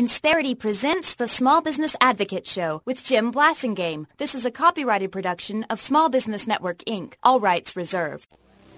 Insperity presents the Small Business Advocate Show with Jim Blasingame. This is a copyrighted production of Small Business Network, Inc., all rights reserved.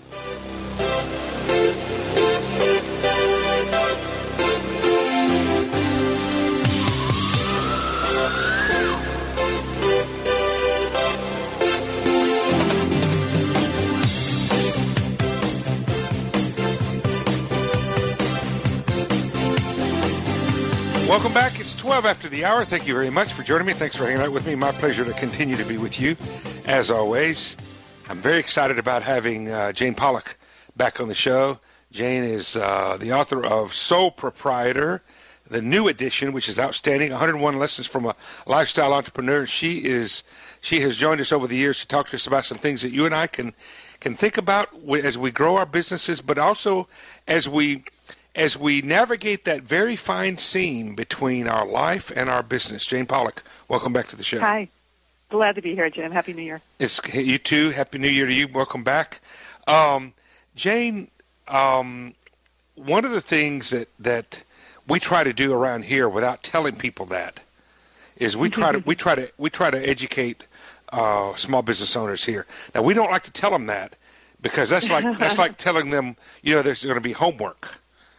Welcome back. It's 12 after the hour. Thank you very much for joining me. Thanks for hanging out with me. My pleasure to continue to be with you, as always. I'm very excited about having Jane Pollock back on the show. Jane is the author of Sole Proprietor, the new edition, which is outstanding, 101 Lessons from a Lifestyle Entrepreneur. She has joined us over the years to talk to us about some things that you and I can think about as we grow our businesses, but also as we navigate that very fine seam between our life and our business. Jane Pollock, welcome back to the show. Hi. Glad to be here, Jim. Happy New Year. You too. Happy New Year to you. Welcome back. Jane, one of the things that we try to do around here without telling people that is we try to educate small business owners here. Now, we don't like to tell them that because that's like telling them, there's going to be homework.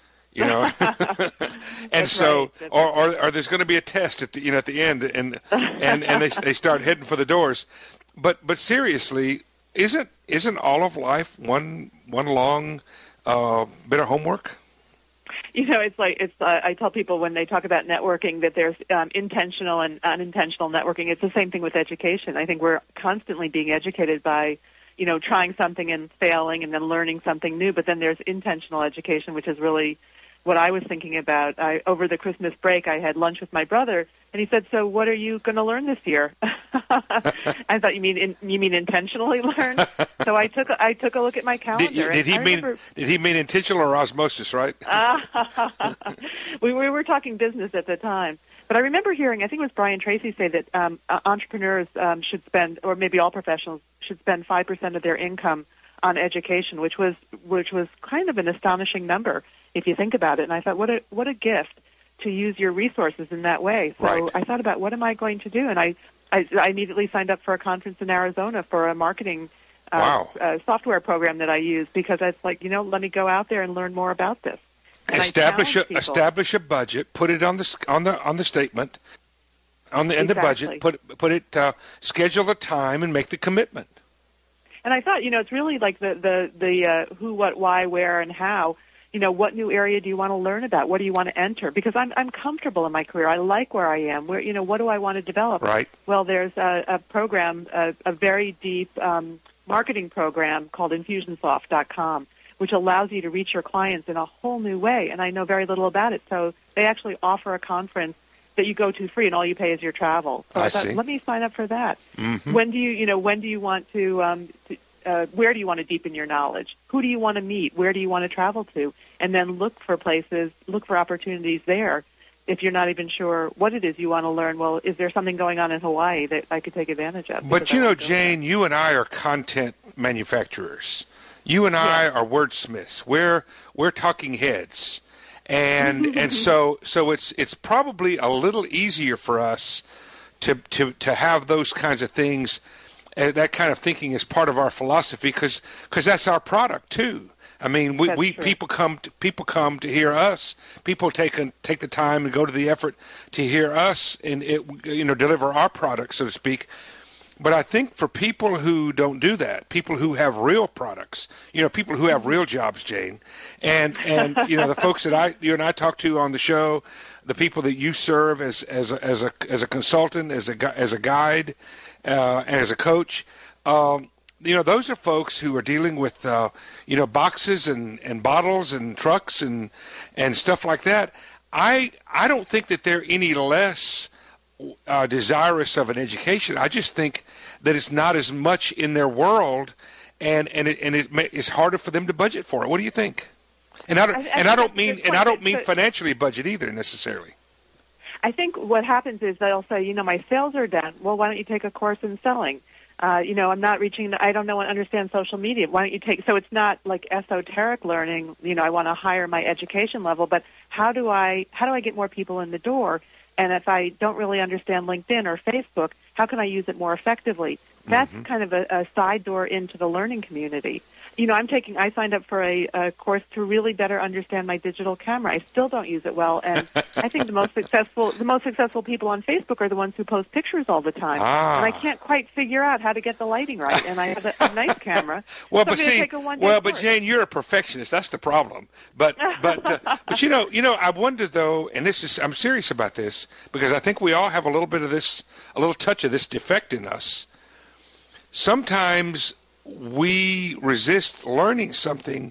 And so, right. or there's going to be a test at the end, and they start heading for the doors. But seriously, isn't all of life one long bit of homework? I tell people when they talk about networking that there's intentional and unintentional networking. It's the same thing with education. I think we're constantly being educated by, trying something and failing and then learning something new. But then there's intentional education, which is really what I was thinking about. Over the Christmas break, I had lunch with my brother, and he said, "So, what are you going to learn this year?" I thought, "You mean intentionally learn?" So I took a look at my calendar. Did he mean intentional or osmosis? Right? We were talking business at the time, but I remember hearing, I think it was Brian Tracy say that entrepreneurs should spend, or maybe all professionals should spend 5% of their income on education, which was kind of an astonishing number if you think about it. And I thought, what a gift to use your resources in that way. So right. I thought about what am I going to do, and I immediately signed up for a conference in Arizona for a marketing software program that I use, because I was like, let me go out there and learn more about this. And establish a budget, put it on the statement, in the budget, put it schedule the time and make the commitment. And I thought, it's really like the who, what, why, where, and how. What new area do you want to learn about? What do you want to enter? Because I'm comfortable in my career. I like where I am. What do I want to develop? Right. Well, there's a program, a very deep marketing program called Infusionsoft.com, which allows you to reach your clients in a whole new way. And I know very little about it. So they actually offer a conference that you go to free, and all you pay is your travel. So I thought, let me sign up for that. Mm-hmm. When do you want to where do you want to deepen your knowledge? Who do you want to meet? Where do you want to travel to? And then look for opportunities there. If you're not even sure what it is you want to learn, well, is there something going on in Hawaii that I could take advantage of? But Jane, you and I are content manufacturers. You and I are wordsmiths. We're talking heads. And so it's probably a little easier for us to have those kinds of things, that kind of thinking is part of our philosophy, because that's our product too. I mean, people come to hear us. People take the time and go to the effort to hear us and deliver our product, so to speak. But I think for people who don't do that, people who have real products, people who have real jobs, Jane, and the folks that you and I talk to on the show, the people that you serve as a consultant, as a guide, and as a coach, those are folks who are dealing with boxes and bottles and trucks and stuff like that. I don't think that they're any less desirous of an education. I just think that it's not as much in their world, and it's harder for them to budget for it. What do you think? And I don't mean financially budget either necessarily. I think what happens is they'll say, my sales are down. Well, why don't you take a course in selling? I'm not reaching, I don't know and understand social media. Why don't you take, so it's not like esoteric learning, I want to hire my education level, but how do I get more people in the door? And if I don't really understand LinkedIn or Facebook, how can I use it more effectively? That's kind of a side door into the learning community. You know, I signed up for a course to really better understand my digital camera. I still don't use it well, and I think the most successful people on Facebook are the ones who post pictures all the time. And I can't quite figure out how to get the lighting right. And I have a nice camera. Well, so but see, but Jane, you're a perfectionist. That's the problem. But you know, I wonder though, and I'm serious about this because I think we all have a little bit of this, a little touch of this defect in us. Sometimes we resist learning something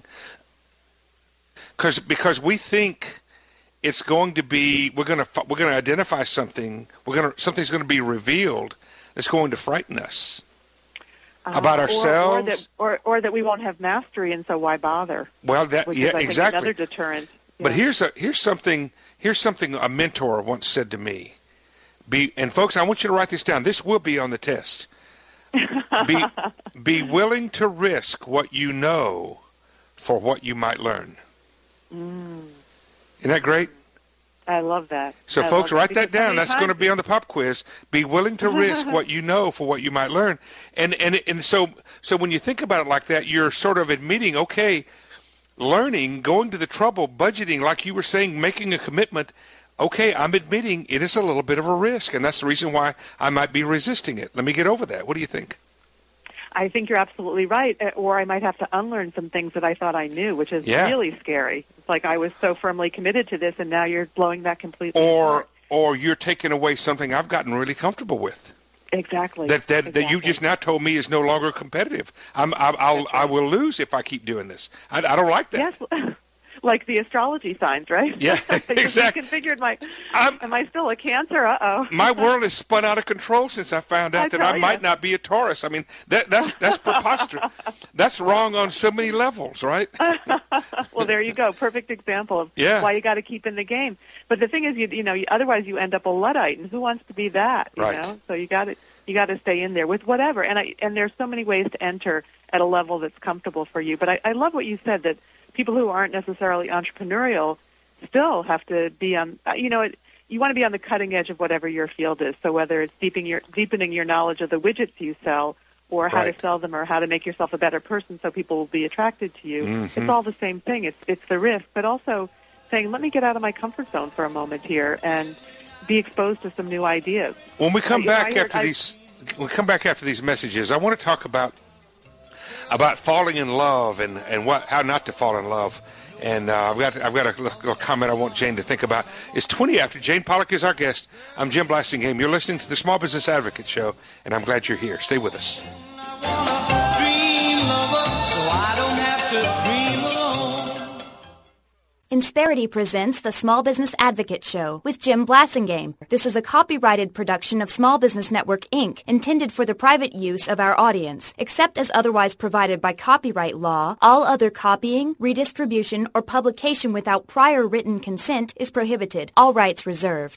because we think it's going to be we're going to identify something something's going to be revealed that's going to frighten us about ourselves, or that we won't have mastery, and so why bother? Well, exactly another deterrent. Yeah. But here's something a mentor once said to me. And folks, I want you to write this down. This will be on the test. Be willing to risk what you know for what you might learn. Isn't that great? I love that. So, folks, write that down. That's going to be on the pop quiz. Be willing to risk what you know for what you might learn. And so when you think about it like that, you're sort of admitting, okay, learning, going to the trouble, budgeting, like you were saying, making a commitment. Okay, I'm admitting it is a little bit of a risk, and that's the reason why I might be resisting it. Let me get over that. What do you think? I think you're absolutely right, or I might have to unlearn some things that I thought I knew, which is really scary. It's like I was so firmly committed to this, and now you're blowing that completely apart. Or you're taking away something I've gotten really comfortable with. Exactly. That you just now told me is no longer competitive. I will lose if I keep doing this. I don't like that. Yes. Like the astrology signs, right? Yeah, exactly. You configured am I still a Cancer? Uh-oh. My world has spun out of control since I found out that I might not be a Taurus. I mean, that's preposterous. That's wrong on so many levels, right? Well, there you go. Perfect example of why you got to keep in the game. But the thing is, you know, otherwise you end up a Luddite, and who wants to be that? You know? So you got to stay in there with whatever. And there's so many ways to enter at a level that's comfortable for you. But I love what you said, that people who aren't necessarily entrepreneurial still have to be on, you want to be on the cutting edge of whatever your field is. So whether it's deepening your knowledge of the widgets you sell, or how to sell them, or how to make yourself a better person so people will be attracted to you, it's all the same thing. It's the risk, but also saying, let me get out of my comfort zone for a moment here and be exposed to some new ideas. When we come back after these messages, I want to talk about falling in love and how not to fall in love. And I've got a little comment I want Jane to think about. It's 20 after. Jane Pollock is our guest. I'm Jim Blasingame. You're listening to the Small Business Advocate Show, and I'm glad you're here. Stay with us. Insperity presents the Small Business Advocate Show with Jim Blasingame. This is a copyrighted production of Small Business Network, Inc., intended for the private use of our audience. Except as otherwise provided by copyright law, all other copying, redistribution, or publication without prior written consent is prohibited. All rights reserved.